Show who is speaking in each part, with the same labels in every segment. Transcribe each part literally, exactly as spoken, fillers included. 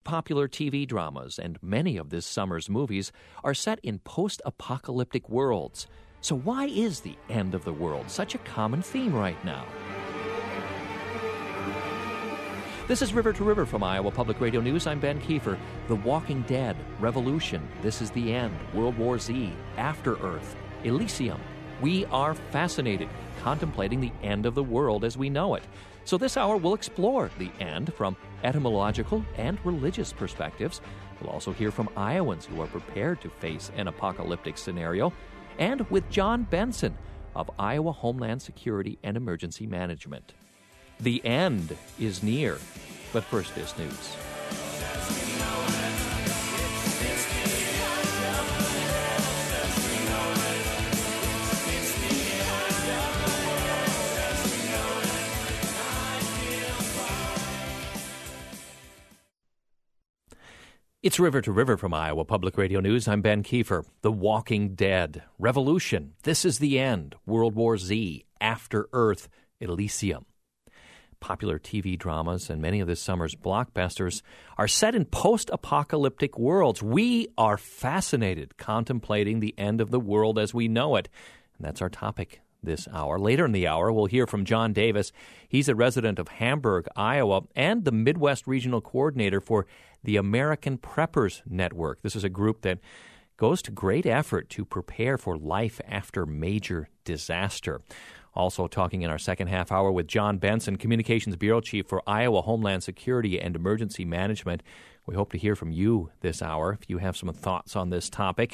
Speaker 1: popular T V dramas and many of this summer's movies are set in post-apocalyptic worlds. So why is the end of the world such a common theme right now? This is River to River from Iowa Public Radio News. I'm Ben Kiefer. The Walking Dead, Revolution, This is the End, World War Z, After Earth, Elysium. We are fascinated, contemplating the end of the world as we know it. So this hour we'll explore the end from etymological and religious perspectives. We'll also hear from Iowans who are prepared to face an apocalyptic scenario, and with John Benson of Iowa Homeland Security and Emergency Management. The end is near, but first this news. It's River to River from Iowa Public Radio News. I'm Ben Kiefer. The Walking Dead, Revolution, This is the End, World War Z, After Earth, Elysium. Popular T V dramas and many of this summer's blockbusters are set in post-apocalyptic worlds. We are fascinated contemplating the end of the world as we know it. And that's our topic this hour. Later in the hour, we'll hear from John Davis. He's a resident of Hamburg, Iowa, and the Midwest Regional Coordinator for the American Preppers Network. This is a group that goes to great effort to prepare for life after major disaster. Also talking in our second half hour with John Benson, Communications Bureau Chief for Iowa Homeland Security and Emergency Management. We hope to hear from you this hour if you have some thoughts on this topic.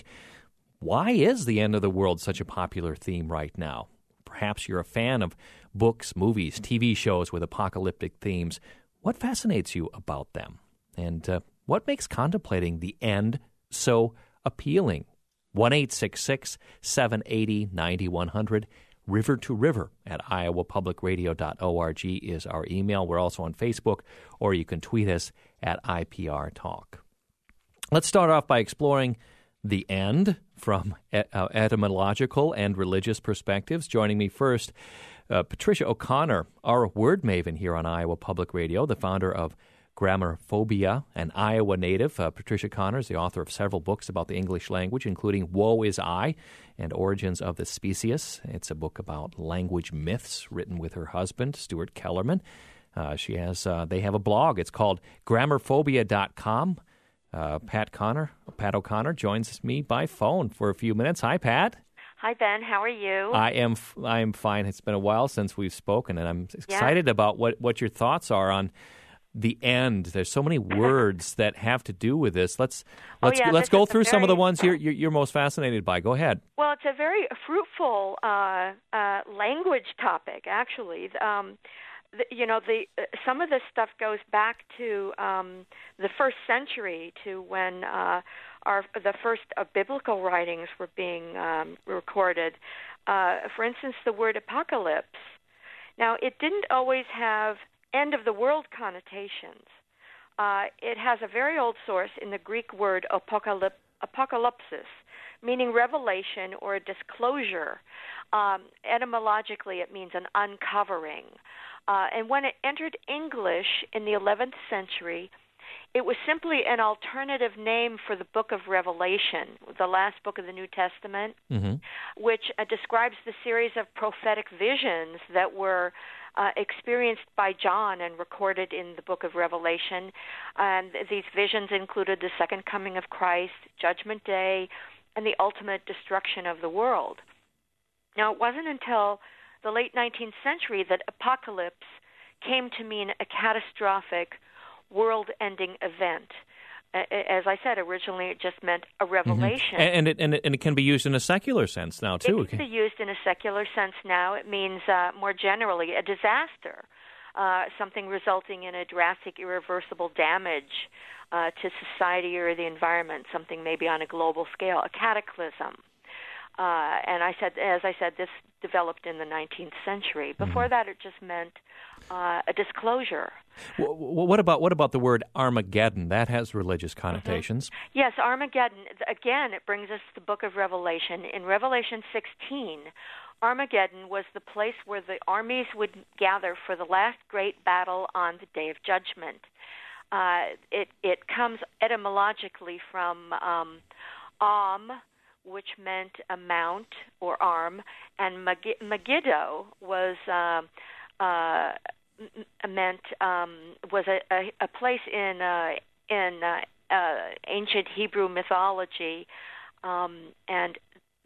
Speaker 1: Why is the end of the world such a popular theme right now? Perhaps you're a fan of books, movies, T V shows with apocalyptic themes. What fascinates you about them? And uh, what makes contemplating the end so appealing? one eight six six, seven eight zero, nine one zero zero. River to River at iowa public radio dot org is our email. We're also on Facebook, or you can tweet us at I P R Talk. Let's start off by exploring the end from et- uh, etymological and religious perspectives. Joining me first, uh, Patricia O'Connor, our word maven here on Iowa Public Radio, the founder of Grammarphobia, an Iowa native. Uh, Patricia O'Connor is the author of several books about the English language, including Woe is I and Origins of the Species. It's a book about language myths written with her husband, Stuart Kellerman. Uh, she has. Uh, they have a blog. It's called grammarphobia dot com. Uh, Pat Connor, Pat O'Connor joins me by phone for a few minutes. Hi, Pat.
Speaker 2: Hi, Ben. How are you?
Speaker 1: I am. I am fine. It's been a while since we've spoken, and I'm excited yeah. about what, what your thoughts are on the end. There's so many words that have to do with this. Let's let's
Speaker 2: oh, yeah,
Speaker 1: let's go through
Speaker 2: very,
Speaker 1: some of the ones you're, you're you're most fascinated by. Go ahead.
Speaker 2: Well, it's a very fruitful uh, uh, language topic, actually. Um, the, you know, the uh, some of this stuff goes back to um, the first century, to when uh, our the first uh, biblical writings were being um, recorded. Uh, for instance, the word apocalypse. Now, it didn't always have end of the world connotations. Uh, it has a very old source in the Greek word apocalyp- apocalypsis, meaning revelation or a disclosure. Um, etymologically, it means an uncovering. Uh, and when it entered English in the eleventh century, it was simply an alternative name for the book of Revelation, the last book of the New Testament, mm-hmm. which uh, describes the series of prophetic visions that were uh, experienced by John and recorded in the book of Revelation. And these visions included the second coming of Christ, Judgment Day, and the ultimate destruction of the world. Now, it wasn't until the late nineteenth century that apocalypse came to mean a catastrophic, world-ending event. As I said, originally it just meant a revelation.
Speaker 1: Mm-hmm. And, it, and, it, and it can be used in a secular sense now, too.
Speaker 2: It can be used in a secular sense now. It means, uh, more generally, a disaster, uh, something resulting in a drastic, irreversible damage uh, to society or the environment, something maybe on a global scale, a cataclysm. Uh, and I said, as I said, this developed in the nineteenth century. Before mm-hmm. that, it just meant uh, a disclosure.
Speaker 1: Well, what about what about the word Armageddon? That has religious connotations.
Speaker 2: Mm-hmm. Yes, Armageddon. Again, it brings us to the book of Revelation. In Revelation sixteen, Armageddon was the place where the armies would gather for the last great battle on the Day of Judgment. Uh, it it comes etymologically from um, Am, which meant a mount or arm, and Meg- Megiddo was uh, uh, meant um, was a, a, a place in uh, in uh, uh, ancient Hebrew mythology, um, and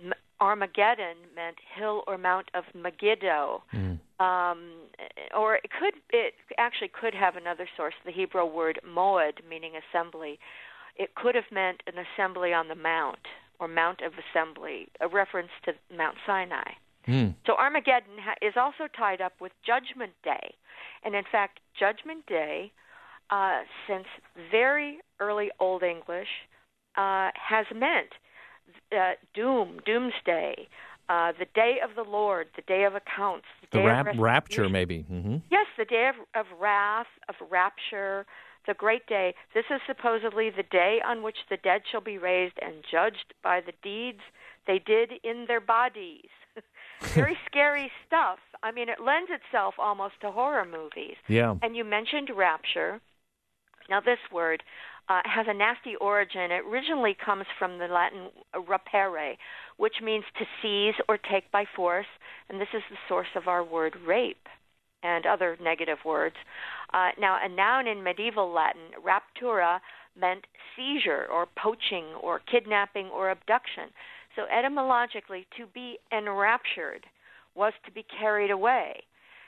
Speaker 2: Armageddon meant hill or mount of Megiddo. Mm. Um, or it could it actually could have another source, the Hebrew word moed, meaning assembly. It could have meant an assembly on the mount, or Mount of Assembly, a reference to Mount Sinai. Mm. So Armageddon ha- is also tied up with Judgment Day. And in fact, Judgment Day, uh, since very early Old English, uh, has meant uh, doom, doomsday, uh, the day of the Lord, the day of accounts. The,
Speaker 1: the
Speaker 2: day
Speaker 1: rap-
Speaker 2: of
Speaker 1: rapture, maybe. Mm-hmm.
Speaker 2: Yes, the day of, of wrath, of rapture, the great day. This is supposedly the day on which the dead shall be raised and judged by the deeds they did in their bodies. Very scary stuff. I mean, it lends itself almost to horror movies.
Speaker 1: Yeah.
Speaker 2: And you mentioned rapture. Now, this word uh, has a nasty origin. It originally comes from the Latin rapere, which means to seize or take by force, and this is the source of our word rape and other negative words. Uh, now, a noun in medieval Latin, raptura, meant seizure or poaching or kidnapping or abduction. So etymologically, to be enraptured was to be carried away.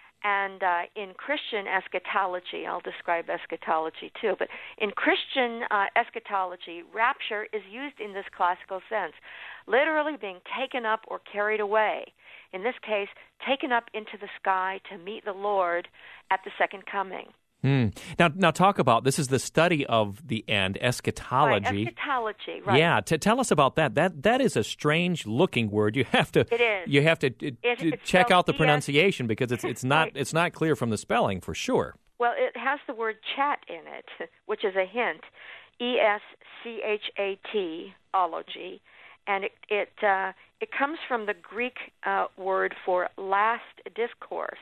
Speaker 2: And uh, in Christian eschatology, I'll describe eschatology too, but in Christian uh, eschatology, rapture is used in this classical sense, literally being taken up or carried away. In this case, taken up into the sky to meet the Lord at the second coming.
Speaker 1: Hmm. Now, now talk about, this is the study of the end, eschatology.
Speaker 2: Right, eschatology, right.
Speaker 1: Yeah, to tell us about that. That that is a strange looking word. You have to
Speaker 2: It is.
Speaker 1: You have to
Speaker 2: it,
Speaker 1: to check out the
Speaker 2: E S
Speaker 1: pronunciation because it's it's not
Speaker 2: right.
Speaker 1: it's not clear from the spelling for sure.
Speaker 2: Well, it has the word chat in it, which is a hint. E S C H A T, ology, and it it uh, it comes from the Greek uh, word for last discourse,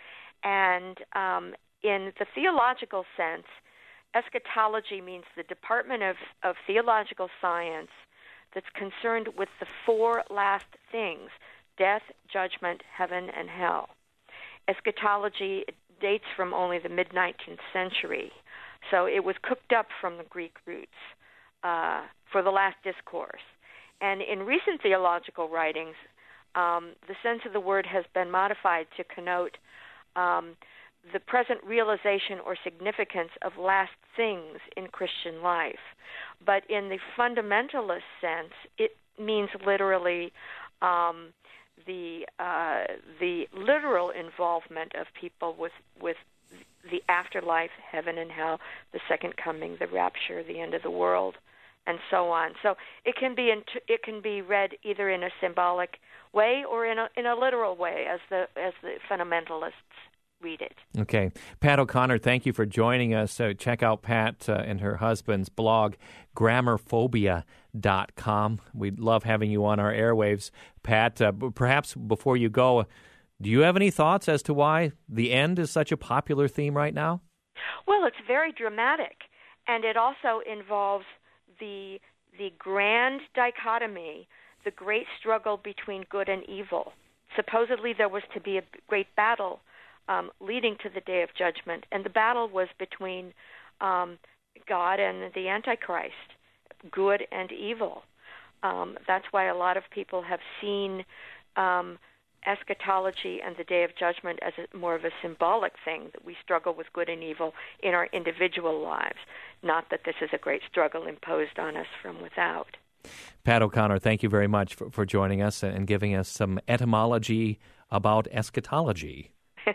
Speaker 2: and um, in the theological sense, eschatology means the department of, of theological science that's concerned with the four last things: death, judgment, heaven, and hell. Eschatology dates from only the mid-nineteenth century, so it was cooked up from the Greek roots uh, for the last discourse. And in recent theological writings, um, the sense of the word has been modified to connote um, the present realization or significance of last things in Christian life. But in the fundamentalist sense, it means literally um, the uh, the literal involvement of people with, with the afterlife, heaven and hell, the second coming, the rapture, the end of the world, and so on. So it can be in, it can be read either in a symbolic way or in a in a literal way, as the as the fundamentalists read it.
Speaker 1: Okay. Pat O'Connor, thank you for joining us. So check out Pat uh, and her husband's blog, grammar phobia dot com. We'd love having you on our airwaves. Pat, uh, perhaps before you go, do you have any thoughts as to why the end is such a popular theme right now?
Speaker 2: Well, it's very dramatic, and it also involves the the grand dichotomy, the great struggle between good and evil. Supposedly there was to be a great battle Um, leading to the day of judgment. And the battle was between um, God and the Antichrist, good and evil. Um, that's why a lot of people have seen um, eschatology and the day of judgment as a, more of a symbolic thing, that we struggle with good and evil in our individual lives, not that this is a great struggle imposed on us from without.
Speaker 1: Pat O'Connor, thank you very much for, for joining us and giving us some etymology about eschatology.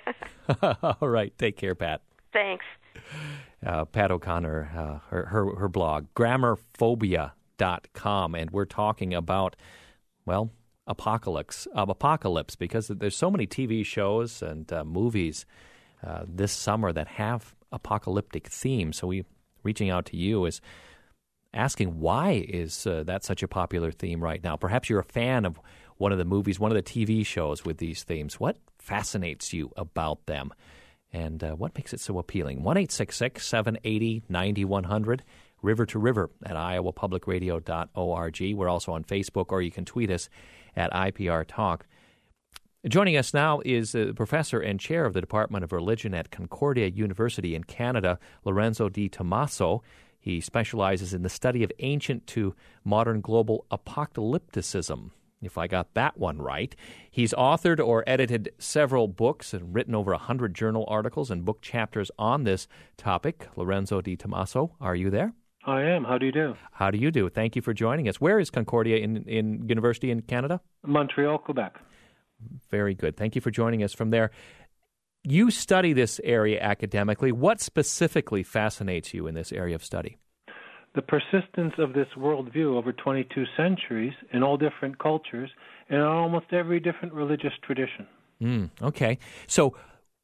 Speaker 1: All right. Take care, Pat.
Speaker 2: Thanks.
Speaker 1: Uh, Pat O'Connor, uh, her, her her blog, grammar phobia dot com, and we're talking about, well, apocalypse, uh, apocalypse, because there's so many T V shows and uh, movies uh, this summer that have apocalyptic themes. So we reaching out to you is asking, why is uh, that such a popular theme right now? Perhaps you're a fan of one of the movies, one of the T V shows with these themes. What fascinates you about them? and uh, what makes it so appealing? one eight six six, seven eight zero, nine one zero zero, river to river at iowa public radio dot org. We're also on Facebook, or you can tweet us at I P R Talk. Joining us now is uh, professor and chair of the Department of Religion at Concordia University in Canada, Lorenzo Di Tommaso. He specializes in the study of ancient to modern global apocalypticism, if I got that one right. He's authored or edited several books and written over one hundred journal articles and book chapters on this topic. Lorenzo Di Tommaso, are you there?
Speaker 3: I am. How do you do?
Speaker 1: How do you do? Thank you for joining us. Where is Concordia in, in University in Canada?
Speaker 3: Montreal, Quebec.
Speaker 1: Very good. Thank you for joining us from there. You study this area academically. What specifically fascinates you in this area of study?
Speaker 3: The persistence of this worldview over twenty-two centuries in all different cultures and in almost every different religious tradition.
Speaker 1: Mm, okay. So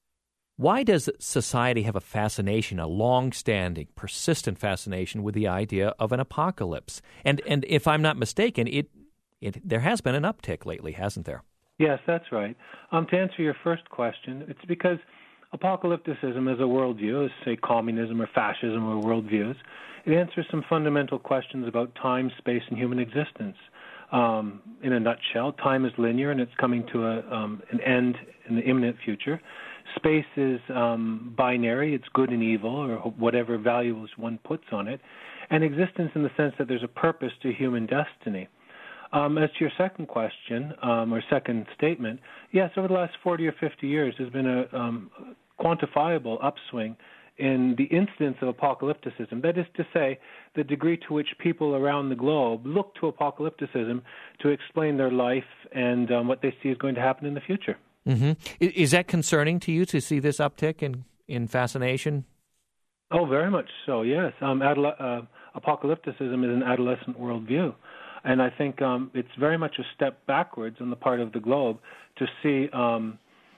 Speaker 1: why does society have a fascination, a long-standing, persistent fascination with the idea of an apocalypse? And and if I'm not mistaken, it it there has been an uptick lately, hasn't there?
Speaker 3: Yes, that's right. Um, to answer your first question, it's because apocalypticism is a worldview, as say communism or fascism or worldviews. It answers some fundamental questions about time, space, and human existence. Um, in a nutshell, time is linear and it's coming to a, um, an end in the imminent future. Space is um, binary, it's good and evil, or whatever values one puts on it. And existence in the sense that there's a purpose to human destiny. Um, as to your second question, um, or second statement, yes, over the last forty or fifty years, there's been a um, quantifiable upswing in the incidence of apocalypticism. That is to say, the degree to which people around the globe look to apocalypticism to explain their life and um, what they see is going to happen in the future.
Speaker 1: Mm-hmm. Is that concerning to you to see this uptick in, in fascination?
Speaker 3: Oh, very much so, yes. Um, adole- uh, apocalypticism is an adolescent worldview. And I think um, it's very much a step backwards on the part of the globe to see um,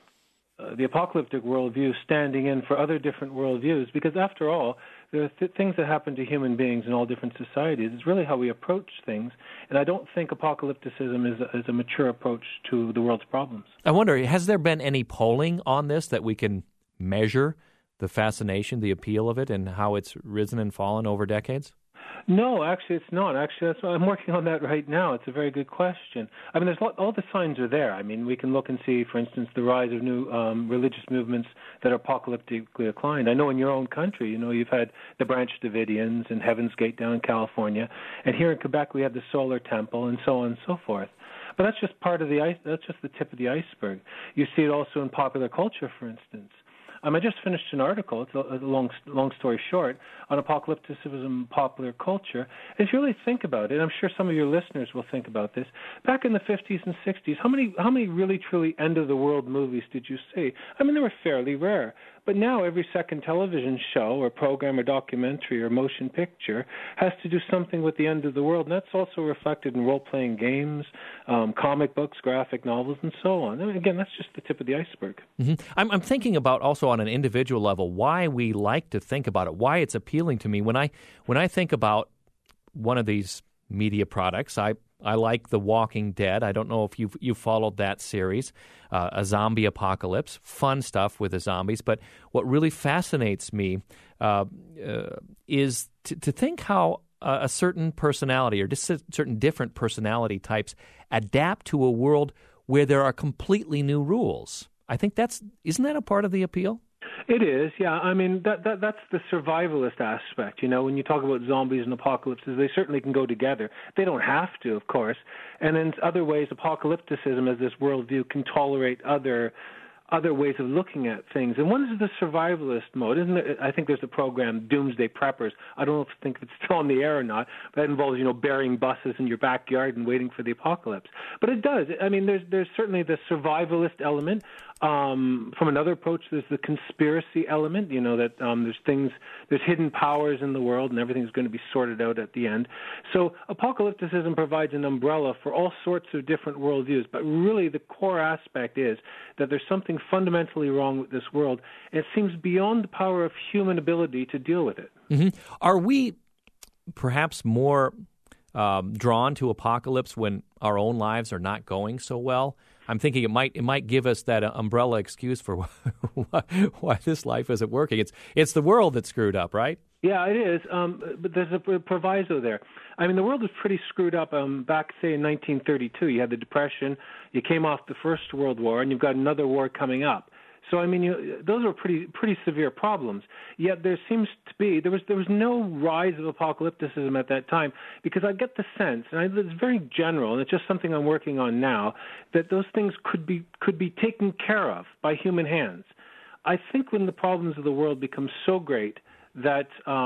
Speaker 3: uh, the apocalyptic worldview standing in for other different worldviews, because after all, there are th- things that happen to human beings in all different societies. It's really how we approach things, and I don't think apocalypticism is a, is a mature approach to the world's problems.
Speaker 1: I wonder, has there been any polling on this that we can measure the fascination, the appeal of it, and how it's risen and fallen over decades?
Speaker 3: No, actually, it's not. Actually, that's why I'm working on that right now. It's a very good question. I mean, there's lot, all the signs are there. I mean, we can look and see, for instance, the rise of new um, religious movements that are apocalyptically inclined. I know in your own country, you know, you've had the Branch Davidians and Heaven's Gate down in California, and here in Quebec we have the Solar Temple, and so on and so forth. But that's just part of the ice. That's just the tip of the iceberg. You see it also in popular culture, for instance. Um, I just finished an article, it's a, a long, long story short, on apocalypticism, popular culture. And if you really think about it, I'm sure some of your listeners will think about this, back in the fifties and sixties, how many, how many really, truly end-of-the-world movies did you see? I mean, they were fairly rare. But now every second television show or program or documentary or motion picture has to do something with the end of the world. And that's also reflected in role-playing games, um, comic books, graphic novels, and so on. I mean, again, that's just the tip of the iceberg.
Speaker 1: Mm-hmm. I'm, I'm thinking about also on an individual level why we like to think about it, why it's appealing to me. When I when I think about one of these media products, I I like The Walking Dead. I don't know if you've, you've followed that series, uh, a zombie apocalypse, fun stuff with the zombies. But what really fascinates me uh, uh, is to, to think how uh, a certain personality or just certain different personality types adapt to a world where there are completely new rules. I think that's, isn't that a part of the appeal?
Speaker 3: It is, yeah. I mean, that, that that's the survivalist aspect. You know, when you talk about zombies and apocalypses, they certainly can go together. They don't have to, of course. And in other ways, apocalypticism as this worldview can tolerate other other ways of looking at things. And one is the survivalist mode, isn't it? I think there's a program, Doomsday Preppers. I don't know if I think it's still on the air or not, but that involves, you know, burying buses in your backyard and waiting for the apocalypse. But it does. I mean, there's there's certainly the survivalist element. Um, from another approach, there's the conspiracy element, you know, that um, there's things, there's hidden powers in the world and everything's going to be sorted out at the end. So apocalypticism provides an umbrella for all sorts of different worldviews, but really the core aspect is that there's something fundamentally wrong with this world, and it seems beyond the power of human ability to deal with it.
Speaker 1: Mm-hmm. Are we perhaps more um, drawn to apocalypse when our own lives are not going so well? I'm thinking it might it might give us that uh, umbrella excuse for why, why this life isn't working. It's it's the world that's screwed up, right?
Speaker 3: Yeah, it is. Um, but there's a proviso there. I mean, the world was pretty screwed up um, back, say, in nineteen thirty-two. You had the Depression. You came off the First World War, and you've got another war coming up. So, I mean, you, those are pretty pretty severe problems. Yet there seems to be there was there was no rise of apocalypticism at that time, because I get the sense, and I, it's very general, and it's just something I'm working on now, that those things could be could be taken care of by human hands. I think when the problems of the world become so great that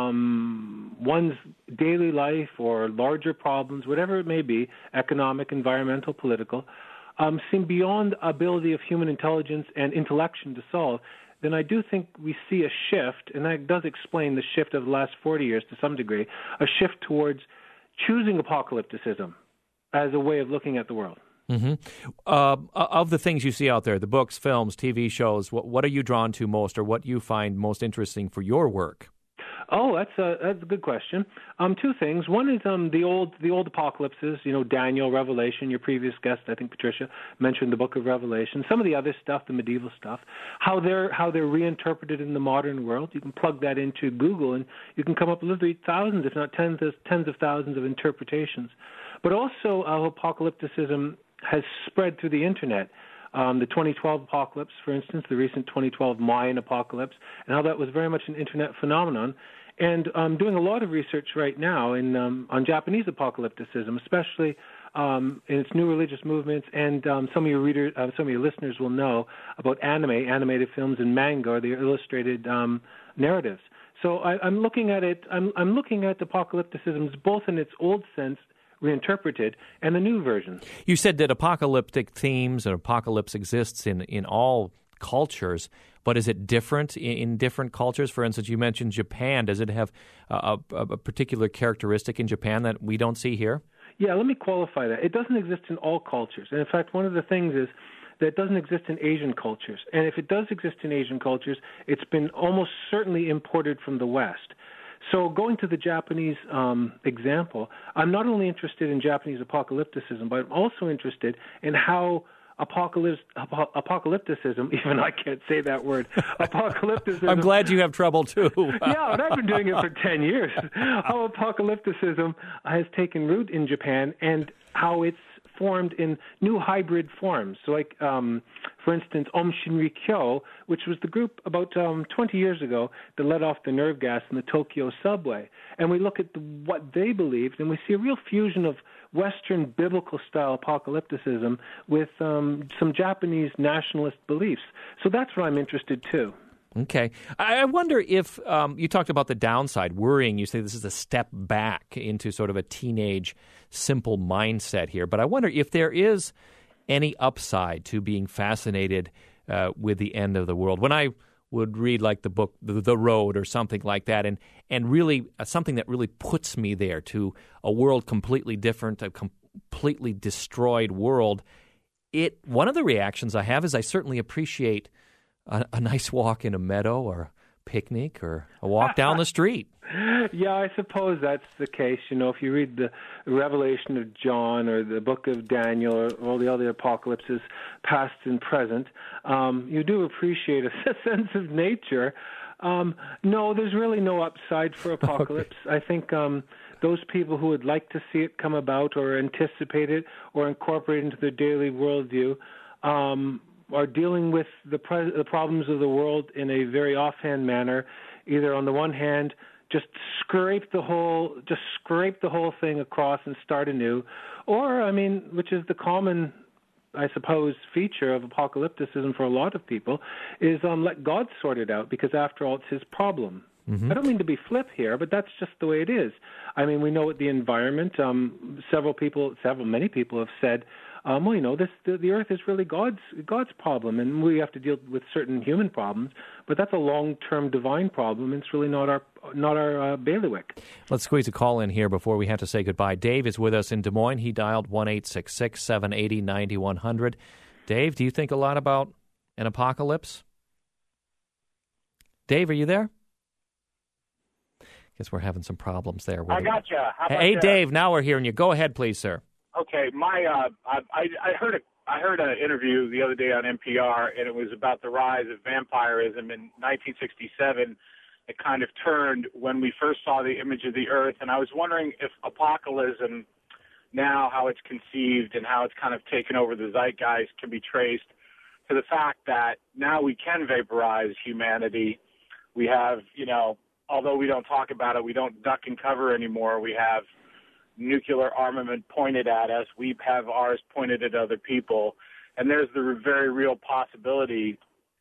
Speaker 3: um, one's daily life or larger problems, whatever it may be, economic, environmental, political, um, seem beyond the ability of human intelligence and intellection to solve, then I do think we see a shift, and that does explain the shift of the last forty years to some degree, a shift towards choosing apocalypticism as a way of looking at the world.
Speaker 1: Mm-hmm. Uh, of the things you see out there, the books, films, T V shows, what, what are you drawn to most, or what you find most interesting for your work?
Speaker 3: Oh, that's a that's a good question. Um, two things. One is um the old the old apocalypses. You know, Daniel, Revelation. Your previous guest, I think Patricia, mentioned the Book of Revelation. Some of the other stuff, the medieval stuff, how they're how they're reinterpreted in the modern world. You can plug that into Google, and you can come up with literally thousands, if not tens of tens of thousands of interpretations. But also, uh, apocalypticism has spread through the internet. Um, the twenty twelve apocalypse, for instance, the recent twenty twelve Mayan apocalypse, and how that was very much an internet phenomenon. And I'm doing a lot of research right now in, um, on Japanese apocalypticism, especially um, in its new religious movements. And um, some of your readers, uh, some of your listeners will know about anime, animated films, and manga, or the illustrated um, narratives. So I, I'm looking at it. I'm, I'm looking at apocalypticism both in its old sense, reinterpreted, and the new version.
Speaker 1: You said that apocalyptic themes and apocalypse exists in, in all cultures, but is it different in, in different cultures? For instance, you mentioned Japan. Does it have a, a, a particular characteristic in Japan that we don't see here?
Speaker 3: Yeah, let me qualify that. It doesn't exist in all cultures. And in fact, one of the things is that it doesn't exist in Asian cultures. And if it does exist in Asian cultures, it's been almost certainly imported from the West. So going to the Japanese um, example, I'm not only interested in Japanese apocalypticism, but I'm also interested in how apocalypse, ap- apocalypticism, even I can't say that word, apocalypticism.
Speaker 1: I'm glad you have trouble too.
Speaker 3: Yeah, and I've been doing it for ten years. How apocalypticism has taken root in Japan and how it's formed in new hybrid forms. So like, um, for instance, Om Shinrikyo, which was the group about um, twenty years ago that let off the nerve gas in the Tokyo subway. And we look at the, what they believed, and we see a real fusion of Western biblical-style apocalypticism with um, some Japanese nationalist beliefs. So that's where I'm interested, too.
Speaker 1: Okay. I wonder if um, you talked about the downside, worrying. You say this is a step back into sort of a teenage, simple mindset here. But I wonder if there is any upside to being fascinated uh, with the end of the world. When I would read like the book The, the Road or something like that, and, and really uh, something that really puts me there to a world completely different, a completely destroyed world, it one of the reactions I have is I certainly appreciate A, a nice walk in a meadow or a picnic or a walk down the street.
Speaker 3: Yeah, I suppose that's the case. You know, if you read the Revelation of John or the book of Daniel or all the other apocalypses, past and present, um, you do appreciate a sense of nature. Um, no, there's really no upside for apocalypse. Okay. I think um, those people who would like to see it come about or anticipate it or incorporate it into their daily worldview um are dealing with the, pre- the problems of the world in a very offhand manner, either on the one hand, just scrape the whole, just scrape the whole thing across and start anew, or, I mean, which is the common, I suppose, feature of apocalypticism for a lot of people, is um, let God sort it out, because after all, it's his problem. Mm-hmm. I don't mean to be flip here, but that's just the way it is. I mean, we know what the environment, um, several people, several, many people have said, Um, well, you know, this the, the Earth is really God's God's problem, and we have to deal with certain human problems. But that's a long-term divine problem, and it's really not our not our uh, bailiwick.
Speaker 1: Let's squeeze a call in here before we have to say goodbye. Dave is with us in Des Moines. He dialed one eight six six, seven eight zero, nine one zero zero. Dave, do you think a lot about an apocalypse? Dave, are you there? Guess we're having some problems there.
Speaker 4: I gotcha. How about
Speaker 1: hey,
Speaker 4: that?
Speaker 1: Dave, now we're hearing you. Go ahead, please, sir.
Speaker 4: Okay, my uh, I I heard a I heard an interview the other day on N P R, and it was about the rise of vampirism in nineteen sixty-seven. It kind of turned when we first saw the image of the Earth, and I was wondering if apocalypse now, how it's conceived and how it's kind of taken over the zeitgeist, can be traced to the fact that now we can vaporize humanity. We have, you know, although we don't talk about it, we don't duck and cover anymore. We have nuclear armament pointed at us. We have ours pointed at other people. And there's the very real possibility,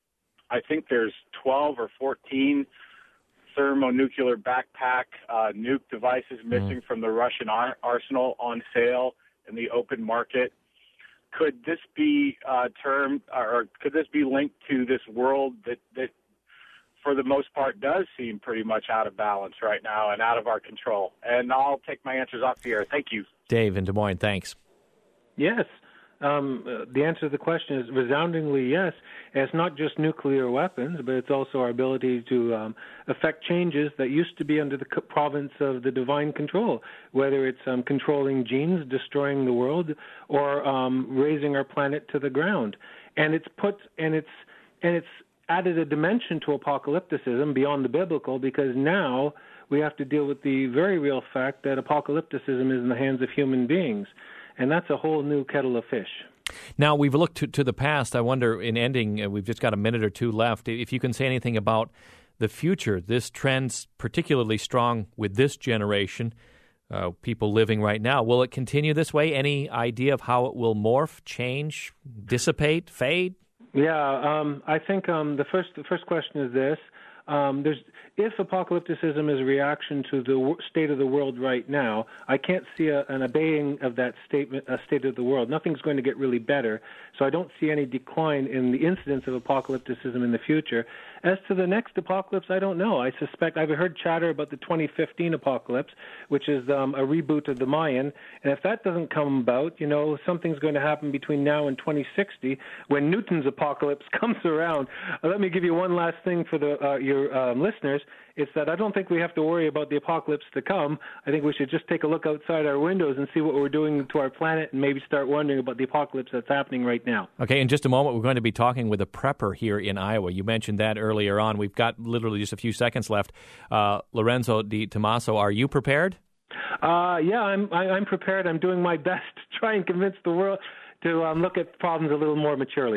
Speaker 4: I think there's twelve or fourteen thermonuclear backpack uh, nuke devices missing mm. from the Russian ar- arsenal on sale in the open market. Could this be uh, termed, or could this be linked to this world that, that, for the most part, does seem pretty much out of balance right now and out of our control? And I'll take my answers off the air. Thank you.
Speaker 1: Dave in Des Moines, thanks.
Speaker 3: Yes. Um, uh, the answer to the question is resoundingly yes. And it's not just nuclear weapons, but it's also our ability to um, affect changes that used to be under the co- province of the divine control, whether it's um, controlling genes, destroying the world, or um, raising our planet to the ground. And it's put and it's and it's added a dimension to apocalypticism beyond the biblical, because now we have to deal with the very real fact that apocalypticism is in the hands of human beings. And that's a whole new kettle of fish.
Speaker 1: Now, we've looked to, to the past. I wonder, in ending, uh, we've just got a minute or two left, if you can say anything about the future. This trend's particularly strong with this generation, uh, people living right now. Will it continue this way? Any idea of how it will morph, change, dissipate, fade?
Speaker 3: Yeah, um, I think um, the first the first question is this. Um, there's, if apocalypticism is a reaction to the w- state of the world right now, I can't see a, an abating of that statement, uh, state of the world. Nothing's going to get really better, so I don't see any decline in the incidence of apocalypticism in the future. As to the next apocalypse, I don't know. I suspect I've heard chatter about the twenty fifteen apocalypse, which is um, a reboot of the Mayan, and if that doesn't come about, you know, something's going to happen between now and twenty sixty when Newton's apocalypse comes around. Uh, let me give you one last thing for the uh, your um, listeners. It's that I don't think we have to worry about the apocalypse to come. I think we should just take a look outside our windows and see what we're doing to our planet and maybe start wondering about the apocalypse that's happening right now.
Speaker 1: Okay, in just a moment, we're going to be talking with a prepper here in Iowa. You mentioned that earlier on. We've got literally just a few seconds left. Uh, Lorenzo Di Tommaso, are you prepared?
Speaker 3: Uh, yeah, I'm, I, I'm prepared. I'm doing my best to try and convince the world to um, look at problems a little more maturely.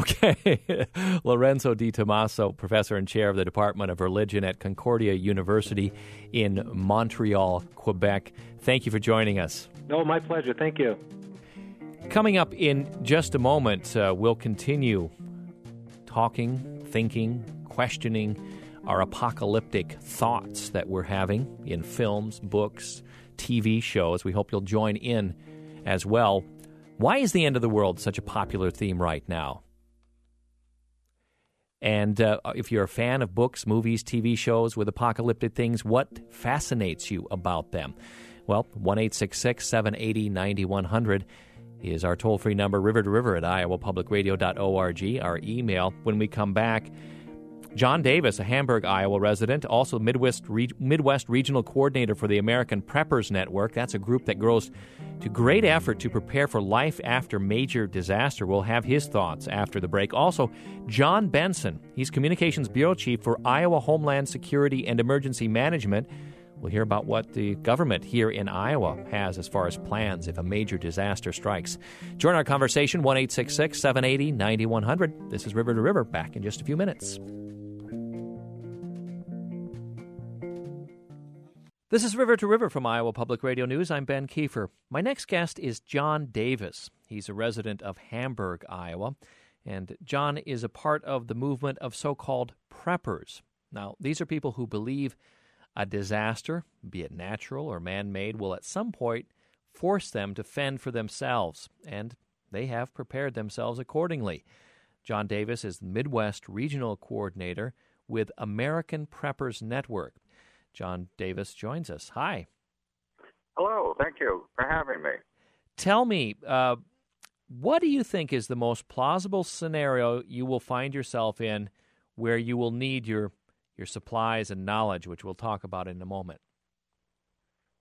Speaker 1: Okay. Lorenzo Di Tommaso, professor and chair of the Department of Religion at Concordia University in Montreal, Quebec. Thank you for joining us.
Speaker 3: Oh, my pleasure. Thank you.
Speaker 1: Coming up in just a moment, uh, we'll continue talking, thinking, questioning our apocalyptic thoughts that we're having in films, books, T V shows. We hope you'll join in as well. Why is the end of the world such a popular theme right now? And uh, if you're a fan of books, movies, T V shows with apocalyptic things, what fascinates you about them? Well, one eight six six, seven eight zero, nine one zero zero is our toll-free number, river to river at iowa public radio dot org, our email. When we come back, John Davis, a Hamburg, Iowa resident, also Midwest, Re- Midwest Regional Coordinator for the American Preppers Network. That's a group that grows to great effort to prepare for life after major disaster. We'll have his thoughts after the break. Also, John Benson, he's Communications Bureau Chief for Iowa Homeland Security and Emergency Management. We'll hear about what the government here in Iowa has as far as plans if a major disaster strikes. Join our conversation, one eight six six, seven eight zero, nine one zero zero. This is River to River, back in just a few minutes. This is River to River from Iowa Public Radio News. I'm Ben Kiefer. My next guest is John Davis. He's a resident of Hamburg, Iowa, and John is a part of the movement of so-called preppers. Now, these are people who believe a disaster, be it natural or man-made, will at some point force them to fend for themselves, and they have prepared themselves accordingly. John Davis is the Midwest Regional Coordinator with American Preppers Network. John Davis joins us. Hi.
Speaker 5: Hello. Thank you for having me.
Speaker 1: Tell me, uh, what do you think is the most plausible scenario you will find yourself in where you will need your your supplies and knowledge, which we'll talk about in a moment?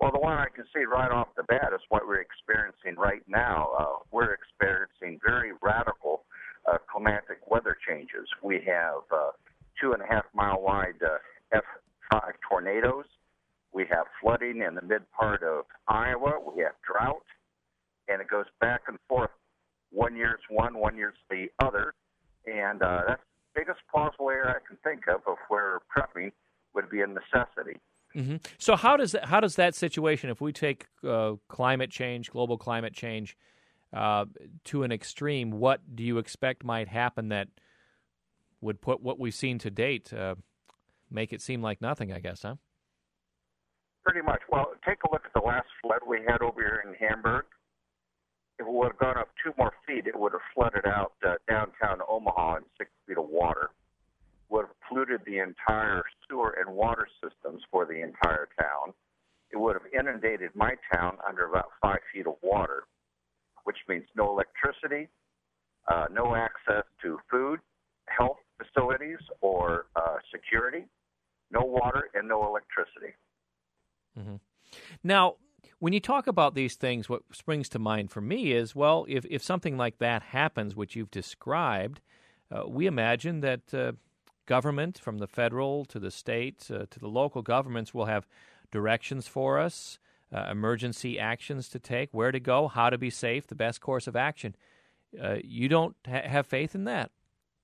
Speaker 5: Well, the one I can see right off the bat is what we're experiencing right now. Uh, we're experiencing very radical uh, climatic weather changes. We have uh, two and a half mile wide uh, F five tornadoes. We have flooding in the mid part of Iowa. We have drought, and it goes back and forth. One year's one, one year's the other, and uh, that's the biggest plausible area I can think of of where prepping would be a necessity.
Speaker 1: Mm-hmm. So how does that, how does that situation, if we take uh, climate change, global climate change, uh, to an extreme, what do you expect might happen that would put what we've seen to date, uh, make it seem like nothing, I guess, huh?
Speaker 5: Pretty much. Well, take a look at the last flood we had over here in Hamburg. If it would have gone up two more feet, it would have flooded out uh, downtown Omaha in six feet of water. Would have polluted the entire sewer and water systems for the entire town. It would have inundated my town under about five feet of water, which means no electricity, uh, no access to food, health facilities, or uh, security, no water, and no electricity.
Speaker 1: Mm-hmm. Now, when you talk about these things, what springs to mind for me is, well, if, if something like that happens, which you've described, uh, we imagine that uh, government, from the federal to the state uh, to the local governments, will have directions for us, uh, emergency actions to take, where to go, how to be safe, the best course of action. Uh, you don't ha- have faith in that?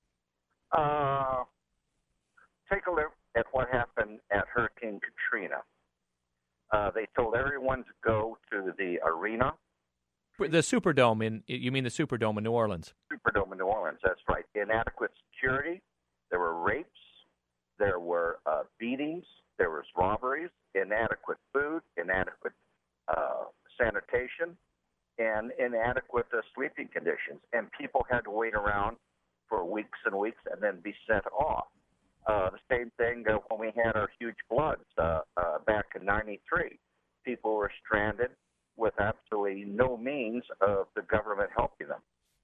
Speaker 5: Uh, take a look at what happened at Hurricane Katrina. Uh, they told everyone to go to the arena.
Speaker 1: The Superdome, in you mean the Superdome in New Orleans?
Speaker 5: Superdome in New Orleans, that's right. Inadequate security. There were rapes. There were uh, beatings. There was robberies. Inadequate food. Inadequate uh, sanitation. And inadequate uh, sleeping conditions. And people had to wait around for weeks and weeks and then be sent off. Uh, the same thing uh, when we had our huge floods uh, uh, back in ninety-three. People were stranded with absolutely no means of the government helping them.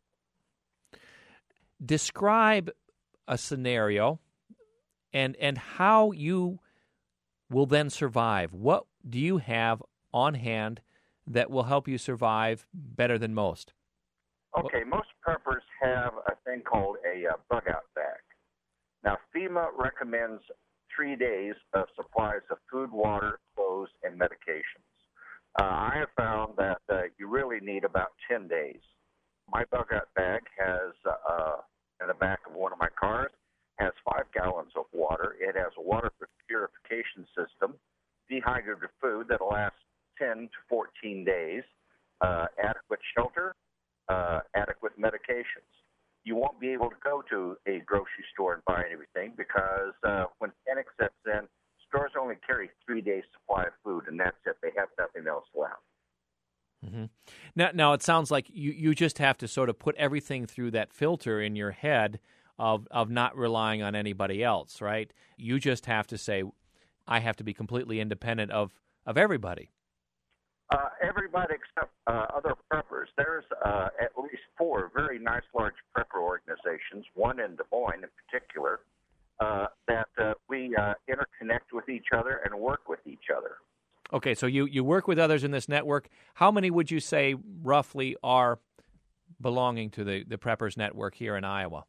Speaker 1: Describe a scenario and and how you will then survive. What do you have on hand that will help you survive better than most?
Speaker 5: Okay, most preppers have a thing called a uh, bug-out bag. Now, FEMA recommends three days of supplies of food, water, clothes, and medications. Uh, I have found that uh, you really need about ten days. My bug-out bag has, uh, in the back of one of my cars, has five gallons of water. It has a water purification system, dehydrated food that lasts ten to fourteen days, uh, adequate shelter, uh, adequate medications. You won't be able to go to a grocery store and buy everything because uh, when panic sets in, stores only carry three days' supply of food, and that's it. They have nothing else left.
Speaker 1: Mm-hmm. Now, now it sounds like you, you just have to sort of put everything through that filter in your head of of not relying on anybody else, right? You just have to say, I have to be completely independent of, of everybody.
Speaker 5: Uh, everybody except uh, other preppers. There's uh, at least four very nice large prepper organizations, one in Des Moines in particular, uh, that uh, we uh, interconnect with each other and work with each other.
Speaker 1: Okay, so you, you work with others in this network. How many would you say roughly are belonging to the, the Preppers Network here in Iowa?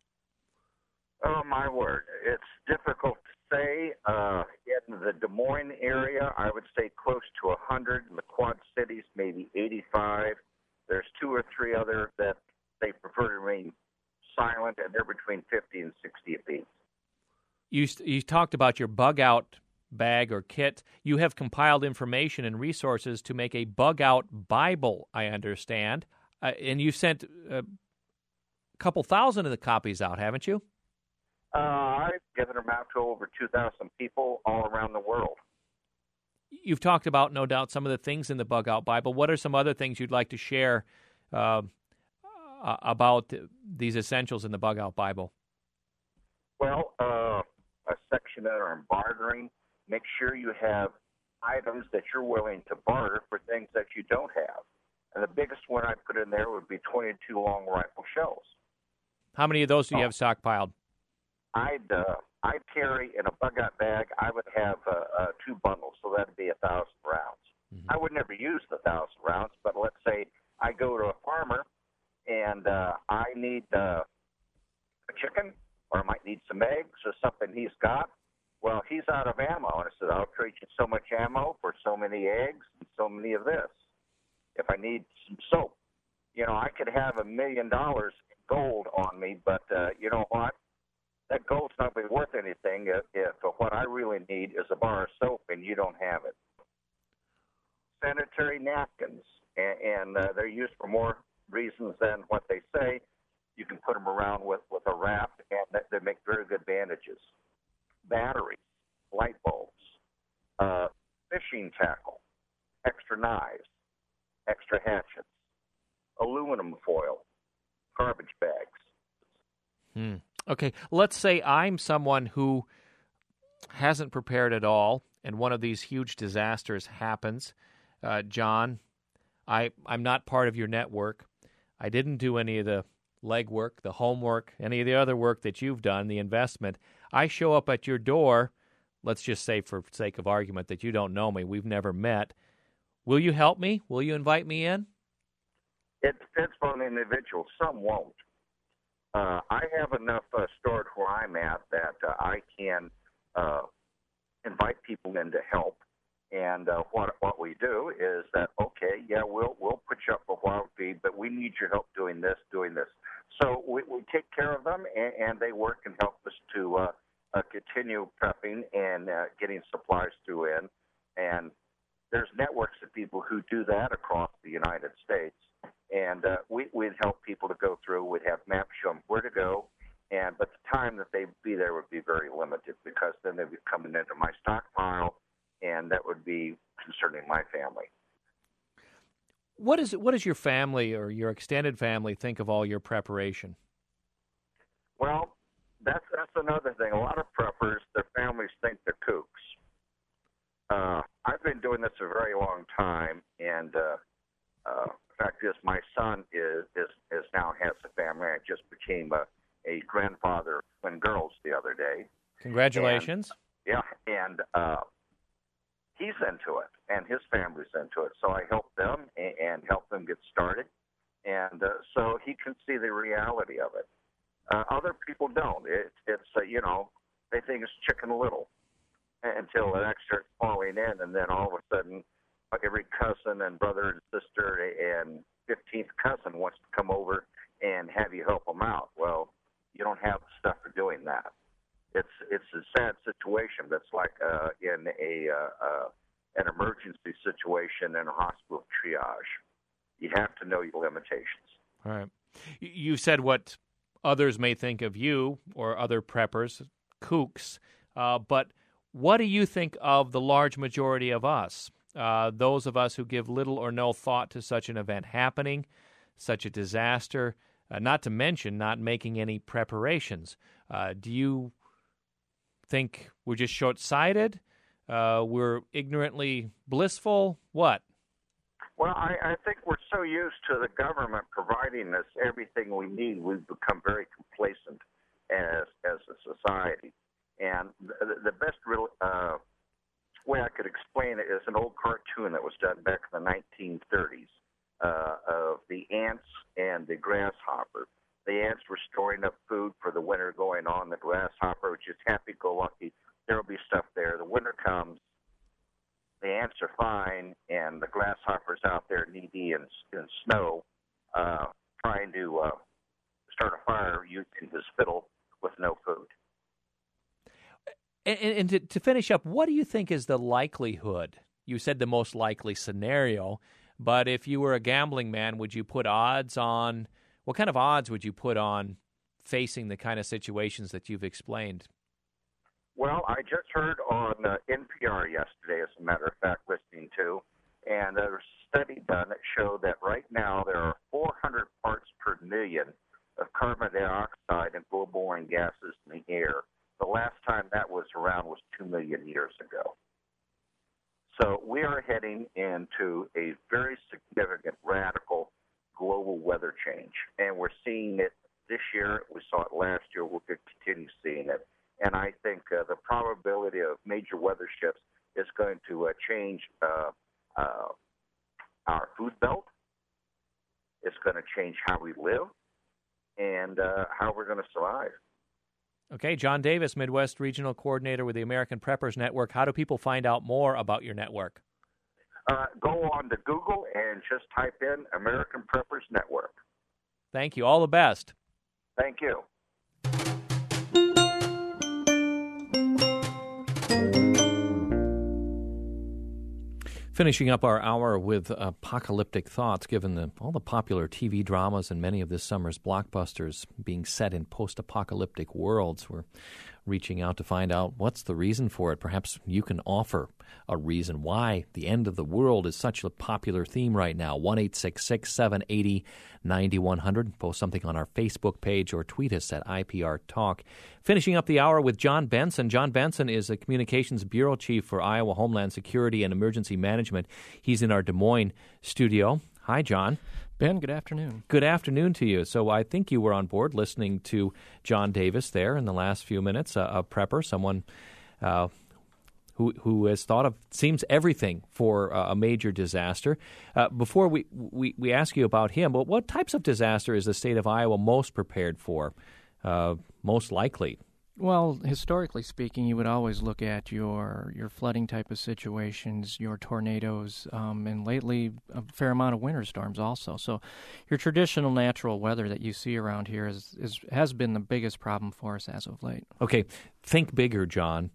Speaker 5: Oh, my word. It's difficult to say. Uh, in the Des Moines area, I would say close to one hundred. In the Quad Cities, maybe eighty-five. There's two or three other that they prefer to remain silent, and they're between fifty and sixty apiece.
Speaker 1: You, you talked about your bug-out bag or kit. You have compiled information and resources to make a bug-out Bible, I understand. Uh, and you've sent a couple thousand of the copies out, haven't you?
Speaker 5: Uh, I've given them out to over two thousand people all around the world.
Speaker 1: You've talked about, no doubt, some of the things in the Bug-Out Bible. What are some other things you'd like to share uh, about these essentials in the Bug-Out Bible?
Speaker 5: Well, uh, a section that are bartering. Make sure you have items that you're willing to barter for things that you don't have. And the biggest one I'd put in there would be twenty-two long rifle shells. How many of those do you oh. have stockpiled? I'd uh, I'd carry in a bug-out bag. I would have uh, uh, two bundles, so that'd be a thousand rounds. Mm-hmm. I would never use the thousand rounds, but let's say I go to a farmer and uh, I need uh, a chicken, or I might need some eggs or something he's got. Well, he's out of ammo, and I said, I'll trade you so much ammo for so many eggs and so many of this. If I need some soap, you know, I could have a million dollars gold on me, but uh, you know what? That gold's not going to be worth anything if, if what I really need is a bar of soap and you don't have it. Sanitary napkins, and, and uh, they're used for more reasons than what they say. You can put them around with, with a wrap, and they make very good bandages. Batteries, light bulbs, uh, fishing tackle, extra knives, extra hatchets, aluminum foil, garbage bags.
Speaker 1: Hmm. Okay, let's say I'm someone who hasn't prepared at all, and one of these huge disasters happens. Uh, John, I, I'm not part of your network. I didn't do any of the legwork, the homework, any of the other work that you've done, the investment. I show up at your door. Let's just say, for sake of argument, that you don't know me. We've never met. Will you help me? Will you invite me in?
Speaker 5: It depends on the individual. Some won't. Uh, I have enough uh, stored where I'm at that uh, I can uh, invite people in to help. And uh, what what we do is that, okay, yeah, we'll we'll put you up for wild feed, but we need your help doing this, doing this. So we, we take care of them, and, and they work and help us to uh, uh, continue prepping and uh, getting supplies through in. And there's networks of people who do that across the United States. And uh, we, we'd help people to go through. We'd have maps show them where to go, and but the time that they'd be there would be very limited, because then they'd be coming into my stockpile, and that would be concerning my family.
Speaker 1: What is what does your family or your extended family think of all your preparation?
Speaker 5: Well, that's that's another thing. A lot of preppers, their families think they're kooks. Uh, I've been doing this a very long time, and uh, uh, the fact is, my son is, is is now has a family. I just became a, a grandfather of twin girls the other day.
Speaker 1: Congratulations!
Speaker 5: And, yeah, and uh, he's into it, and his family's into it. So I help them and, and help them get started, and uh, so he can see the reality of it. Uh, other people don't. It, it's uh, you know, they think it's Chicken Little until it actually starts falling in, and then all of a sudden, every cousin and brother and sister and fifteenth cousin wants to come over and have you help them out. Well, you don't have the stuff for doing that. It's it's a sad situation. That's like uh, in a uh, uh, an emergency situation in a hospital triage. You have to know your limitations.
Speaker 1: All right. You said what others may think of you or other preppers, kooks, uh, but what do you think of the large majority of us, uh, those of us who give little or no thought to such an event happening, such a disaster, uh, not to mention not making any preparations? Uh, do you think we're just short-sighted? Uh, we're ignorantly blissful? What?
Speaker 5: Well, I, I think we're so used to the government providing us everything we need, we've become very complacent as as a society. And the, the best real uh, way I could explain it is an old cartoon that was done back in the nineteen thirties uh, of the ants and the grasshopper. The ants were storing up food for the winter going on. The grasshopper was just happy-go-lucky. There will be stuff there. The winter comes. The ants are fine, and the grasshopper's out there knee-deep in, in snow uh, trying to uh, start a fire using his fiddle with no food.
Speaker 1: And, and to, to finish up, what do you think is the likelihood? You said the most likely scenario, but if you were a gambling man, would you put odds on, what kind of odds would you put on facing the kind of situations that you've explained?
Speaker 5: Well, I just heard on uh, N P R yesterday, as a matter of fact, listening to, and there was a study done that showed that right now there are four hundred parts per million of carbon dioxide and blood-borne gases in the air. The last time that was around was two million years ago. So we are heading into a very significant, radical global weather change, and we're seeing it this year. We saw it last year. We'll continue seeing it. And I think uh, the probability of major weather shifts is going to uh, change uh, uh, our food belt. It's going to change how we live and uh, how we're going to survive.
Speaker 1: Okay, John Davis, Midwest Regional Coordinator with the American Preppers Network. How do people find out more about your network?
Speaker 5: Uh, go on to Google and just type in American Preppers Network.
Speaker 1: Thank you. All the best.
Speaker 5: Thank you.
Speaker 1: Finishing up our hour with apocalyptic thoughts, given the, all the popular T V dramas and many of this summer's blockbusters being set in post-apocalyptic worlds, we're reaching out to find out what's the reason for it. Perhaps you can offer a reason why the end of the world is such a popular theme right now. one eight six six, seven eight zero, nine one zero zero. Post something on our Facebook page or tweet us at I P R Talk. Finishing up the hour with John Benson. John Benson is a Communications Bureau Chief for Iowa Homeland Security and Emergency Management. He's in our Des Moines studio. Hi, John.
Speaker 6: Ben, good afternoon.
Speaker 1: Good afternoon to you. So I think you were on board listening to John Davis there in the last few minutes, a, a prepper, someone uh, who who has thought of, seems everything for uh, a major disaster. Uh, before we, we, we ask you about him, but what types of disaster is the state of Iowa most prepared for, uh, most likely?
Speaker 6: Well, historically speaking, you would always look at your your flooding type of situations, your tornadoes, um, and lately a fair amount of winter storms also. So your traditional natural weather that you see around here is, is has been the biggest problem for us as of late.
Speaker 1: Okay, think bigger, John.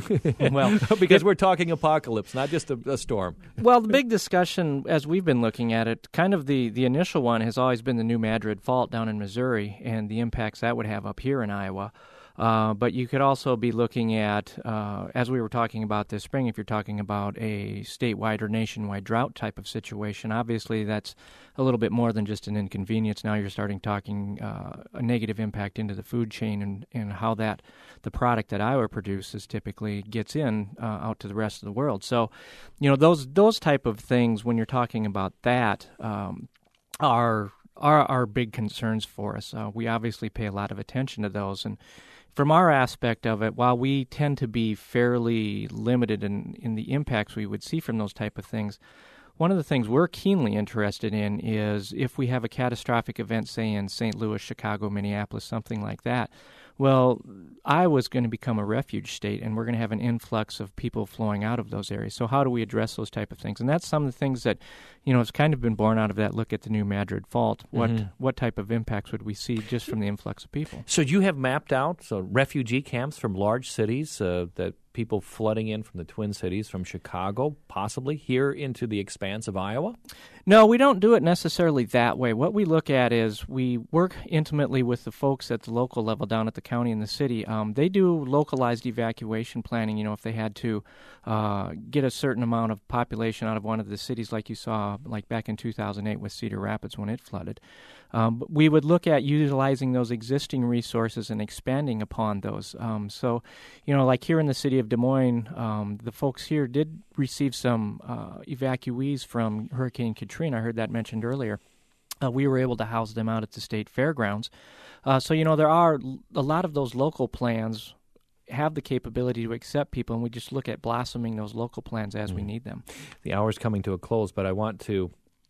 Speaker 6: Well,
Speaker 1: because it, we're talking apocalypse, not just a, a storm.
Speaker 6: Well, the big discussion, as we've been looking at it, kind of the, the initial one has always been the New Madrid Fault down in Missouri and the impacts that would have up here in Iowa. Uh, but you could also be looking at, uh, as we were talking about this spring, if you're talking about a statewide or nationwide drought type of situation, obviously that's a little bit more than just an inconvenience. Now you're starting talking uh, a negative impact into the food chain and, and how that the product that Iowa produces typically gets in uh, out to the rest of the world. So, you know, those those type of things, when you're talking about that, um, are, are, are big concerns for us. Uh, we obviously pay a lot of attention to those, and from our aspect of it, while we tend to be fairly limited in, in the impacts we would see from those type of things, one of the things we're keenly interested in is if we have a catastrophic event, say in Saint Louis, Chicago, Minneapolis, something like that, well, Iowa's going to become a refuge state, and we're going to have an influx of people flowing out of those areas. So how do we address those type of things? And that's some of the things that, you know, has kind of been born out of that look at the New Madrid Fault. What mm-hmm. what type of impacts would we see just from the influx of people?
Speaker 1: So you have mapped out so refugee camps from large cities uh, that people flooding in from the Twin Cities, from Chicago, possibly here into the expanse of Iowa?
Speaker 6: No, we don't do it necessarily that way. What we look at is we work intimately with the folks at the local level down at the county and the city. Um, they do localized evacuation planning. You know, if they had to uh, get a certain amount of population out of one of the cities, like you saw, like back in two thousand eight with Cedar Rapids when it flooded. Um, we would look at utilizing those existing resources and expanding upon those. Um, so, you know, like here in the city of Des Moines, um, the folks here did receive some uh, evacuees from Hurricane Katrina. I heard that mentioned earlier. Uh, we were able to house them out at the state fairgrounds. Uh, so, you know, there are a lot of those local plans have the capability to accept people, and we just look at blossoming those local plans as mm. we need them.
Speaker 1: The hour's coming to a close, but I want to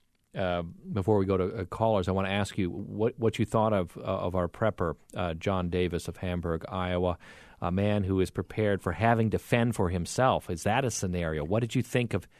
Speaker 1: Uh, before we go to uh, callers, I want to ask you what, what you thought of uh, of our prepper, uh, John Davis of Hamburg, Iowa, a man who is prepared for having to fend for himself. Is that a scenario? What did you think of?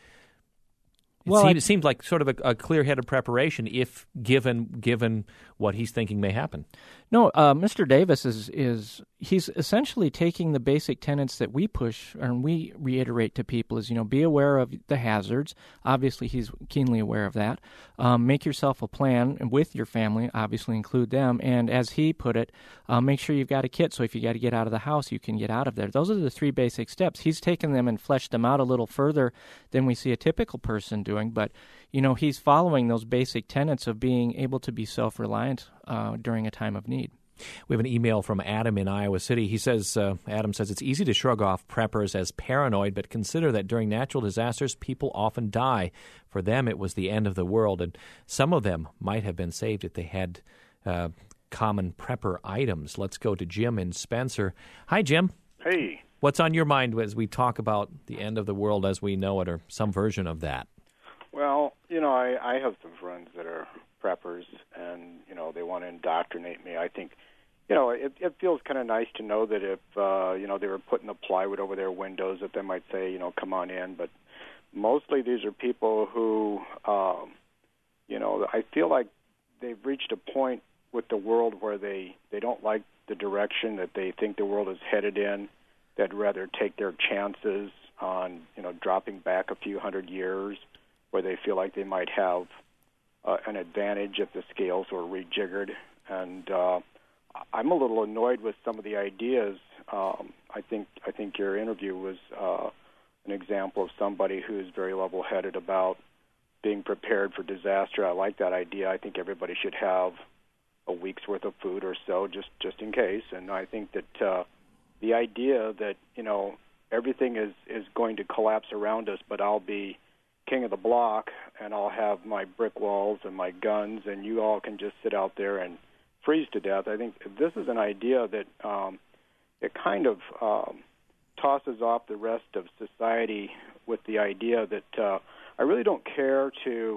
Speaker 1: It,
Speaker 6: well,
Speaker 1: seemed,
Speaker 6: I,
Speaker 1: it seemed like sort of a, a clear-headed preparation if given given what he's thinking may happen.
Speaker 6: No, uh, Mister Davis is is he's essentially taking the basic tenets that we push and we reiterate to people is, you know, be aware of the hazards. Obviously, he's keenly aware of that. Um, make yourself a plan with your family, obviously include them. And as he put it, uh, make sure you've got a kit. So if you got to get out of the house, you can get out of there. Those are the three basic steps. He's taken them and fleshed them out a little further than we see a typical person doing. But, you know, he's following those basic tenets of being able to be self-reliant uh, during a time of need.
Speaker 1: We have an email from Adam in Iowa City. He says, uh, Adam says, it's easy to shrug off preppers as paranoid, but consider that during natural disasters, people often die. For them, it was the end of the world, and some of them might have been saved if they had uh, common prepper items. Let's go to Jim in Spencer. Hi, Jim.
Speaker 7: Hey.
Speaker 1: What's on your mind as we talk about the end of the world as we know it, or some version of that?
Speaker 7: Well, you know, I, I have some friends that are preppers, and, you know, they want to indoctrinate me. I think, you know, it, it feels kind of nice to know that if, uh, you know, they were putting the plywood over their windows, that they might say, you know, come on in. But mostly these are people who, um, you know, I feel like they've reached a point with the world where they, they don't like the direction that they think the world is headed in. They'd rather take their chances on, you know, dropping back a few hundred years where they feel like they might have uh, an advantage if the scales were rejiggered. And uh, I'm a little annoyed with some of the ideas. Um, I think I think your interview was uh, an example of somebody who's very level-headed about being prepared for disaster. I like that idea. I think everybody should have a week's worth of food or so, just just in case. And I think that uh, the idea that, you know, everything is, is going to collapse around us, but I'll be king of the block, and I'll have my brick walls and my guns, and you all can just sit out there and freeze to death. I think this is an idea that um, it kind of um, tosses off the rest of society with the idea that uh, I really don't care to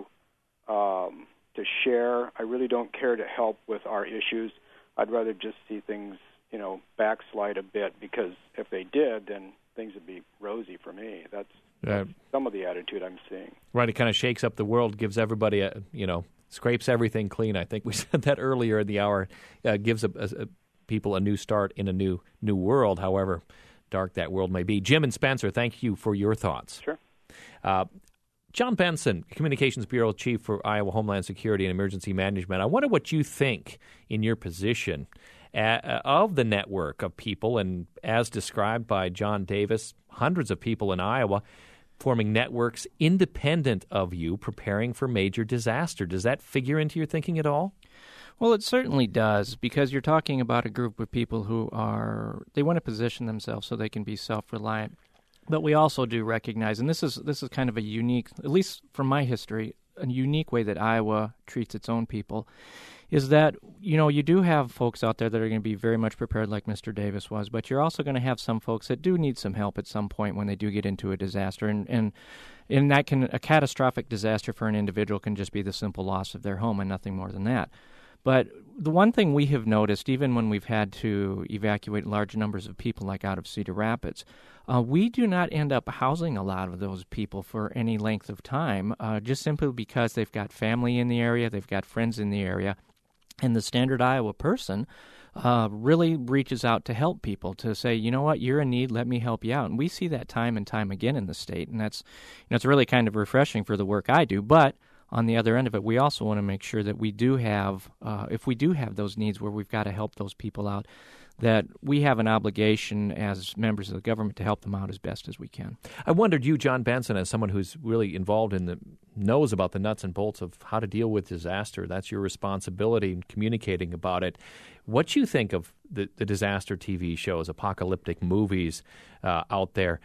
Speaker 7: um, to share. I really don't care to help with our issues. I'd rather just see things, you know, backslide a bit, because if they did, then things would be rosy for me. That's
Speaker 1: Uh,
Speaker 7: some of the attitude I'm seeing.
Speaker 1: Right, it kind of shakes up the world, gives everybody a, you know, scrapes everything clean. I think we said that earlier in the hour. Uh, gives a, a, a people a new start in a new new world, however dark that world may be. Jim and Spencer, thank you for your thoughts.
Speaker 7: Sure.
Speaker 1: Uh, John Benson, Communications Bureau Chief for Iowa Homeland Security and Emergency Management. I wonder what you think in your position uh, of the network of people, and as described by John Davis, hundreds of people in Iowa forming networks independent of you, preparing for major disaster. Does that figure into your thinking at all?
Speaker 6: Well, it certainly does, because you're talking about a group of people who are, they want to position themselves so they can be self-reliant. But we also do recognize, and this is this is kind of a unique, at least from my history, a unique way that Iowa treats its own people, is that, you know, you do have folks out there that are going to be very much prepared like Mister Davis was, but you're also going to have some folks that do need some help at some point when they do get into a disaster. And and, and that can, a catastrophic disaster for an individual can just be the simple loss of their home and nothing more than that. But the one thing we have noticed, even when we've had to evacuate large numbers of people like out of Cedar Rapids, uh, we do not end up housing a lot of those people for any length of time, uh, just simply because they've got family in the area, they've got friends in the area. And the standard Iowa person uh, really reaches out to help people, to say, you know what, you're in need, let me help you out. And we see that time and time again in the state, and that's, you know, it's really kind of refreshing for the work I do. But on the other end of it, we also want to make sure that we do have, uh, if we do have those needs where we've got to help those people out, that we have an obligation as members of the government to help them out as best as we can.
Speaker 1: I wondered, you, John Benson, as someone who's really involved in the, knows about the nuts and bolts of how to deal with disaster, that's your responsibility in communicating about it. What you think of the, the disaster T V shows, apocalyptic movies uh, out there?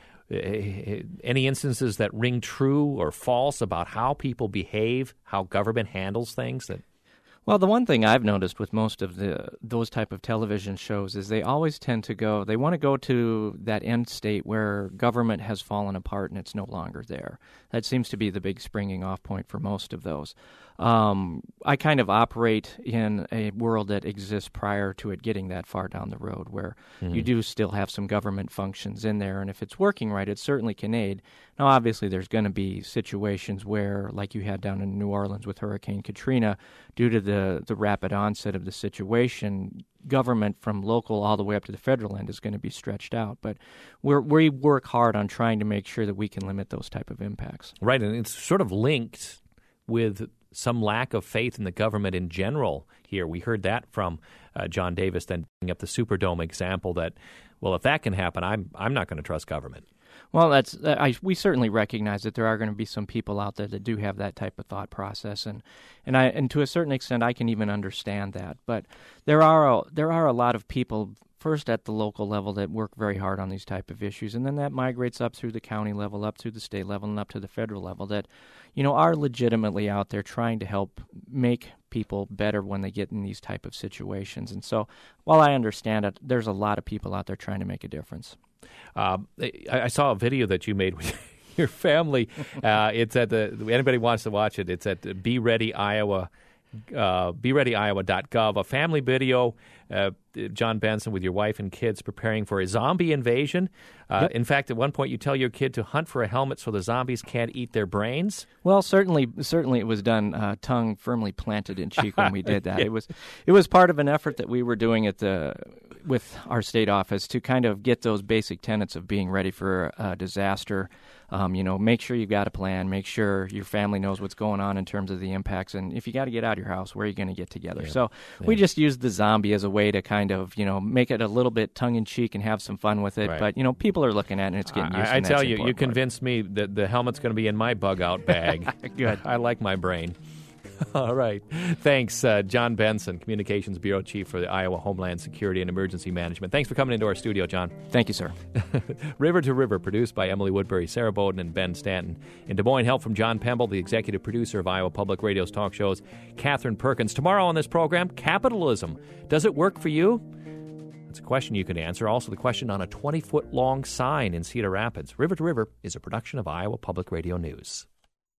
Speaker 1: Any instances that ring true or false about how people behave, how government handles things? That
Speaker 6: Well, the one thing I've noticed with most of the those type of television shows is they always tend to go, they want to go to that end state where government has fallen apart and it's no longer there. That seems to be the big springing off point for most of those. Um, I kind of operate in a world that exists prior to it getting that far down the road, where mm-hmm. you do still have some government functions in there, and if it's working right, it certainly can aid. Now, obviously, there's going to be situations where, like you had down in New Orleans with Hurricane Katrina, due to the, the rapid onset of the situation, government from local all the way up to the federal end is going to be stretched out. But we're, we work hard on trying to make sure that we can limit those type of impacts.
Speaker 1: Right, and it's sort of linked with some lack of faith in the government in general here. We heard that from uh, John Davis, then bringing up the Superdome example that, well, if that can happen, I'm I'm not going to trust government.
Speaker 6: Well, that's uh, I, we certainly recognize that there are going to be some people out there that do have that type of thought process, and and I and to a certain extent, I can even understand that. But there are a, there are a lot of people, first at the local level, that work very hard on these type of issues, and then that migrates up through the county level, up through the state level, and up to the federal level, that, you know, are legitimately out there trying to help make people better when they get in these type of situations. And so, while I understand it, there's a lot of people out there trying to make a difference.
Speaker 1: Uh, I, I saw a video that you made with your family. Uh, it's at the anybody wants to watch it. It's at Be Ready Iowa. Uh, be ready iowa dot gov. A family video. Uh, John Benson with your wife and kids preparing for a zombie invasion. Uh,
Speaker 6: Yep.
Speaker 1: In fact, at one point you tell your kid to hunt for a helmet so the zombies can't eat their brains.
Speaker 6: Well, certainly, certainly, it was done uh, tongue firmly planted in cheek when we did that.
Speaker 1: Yeah.
Speaker 6: It was, it was part of an effort that we were doing at the with our state office to kind of get those basic tenets of being ready for a disaster. Um, you know, make sure you've got a plan. Make sure your family knows what's going on in terms of the impacts. And if you got to get out of your house, where are you going to get together?
Speaker 1: Yeah.
Speaker 6: So
Speaker 1: Yeah.
Speaker 6: we just used the zombie as a way to kind of, you know, make it a little bit tongue in cheek and have some fun with it.
Speaker 1: Right.
Speaker 6: But you know, people are looking at it and it's getting used to.
Speaker 1: I, I
Speaker 6: and
Speaker 1: tell
Speaker 6: that's the
Speaker 1: you, you
Speaker 6: important part.
Speaker 1: convinced me that the helmet's going to be in my bug-out bag.
Speaker 6: Good.
Speaker 1: I like my brain. All right. Thanks, uh, John Benson, Communications Bureau Chief for the Iowa Homeland Security and Emergency Management. Thanks for coming into our studio, John.
Speaker 6: Thank you, sir.
Speaker 1: River to River, produced by Emily Woodbury, Sarah Bowden, and Ben Stanton. In Des Moines, help from John Pemble, the executive producer of Iowa Public Radio's talk shows, Catherine Perkins. Tomorrow on this program, capitalism. Does it work for you? It's a question you can answer. Also, the question on a twenty-foot long sign in Cedar Rapids. River to River is a production of Iowa Public Radio News.